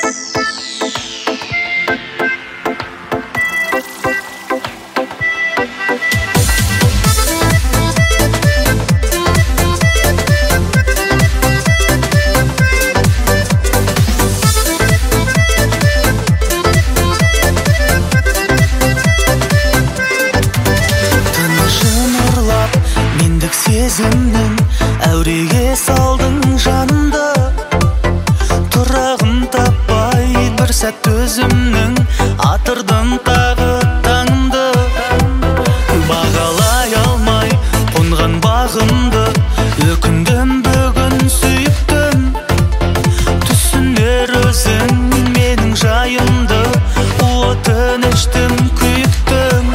Сезімнің әуреге салдың жанымды, тұрағын таппай бір сәт өзімнің атырдың тағы таңымды. Бағалай алмай қонған бағымды өкіндім, бүгін сүйіктім. Түсінер өзің менің жайымды, өтініштім, күйіктім.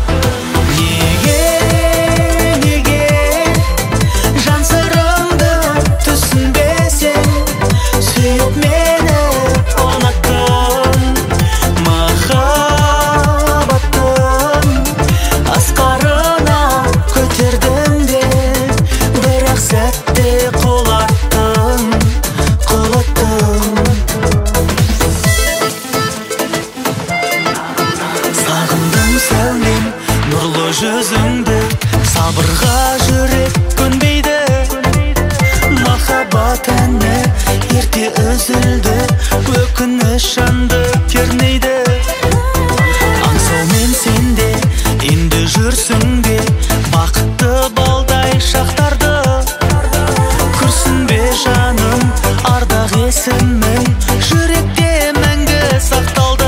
Жүзіңді сабырға жүрек көнбейді, махаббат әні ерте үзілді, өкініш жанды кернейді. Аңсаумен сенде енді жүрсің бе, бақытты балдай шақтарды. Күрсінбе жаным, ардақ есімің жүректе мәңгі сақталды.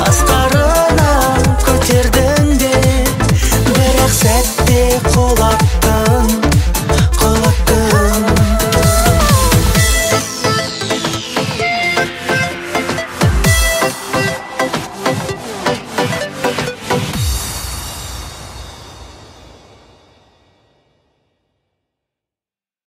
Сәтте құлап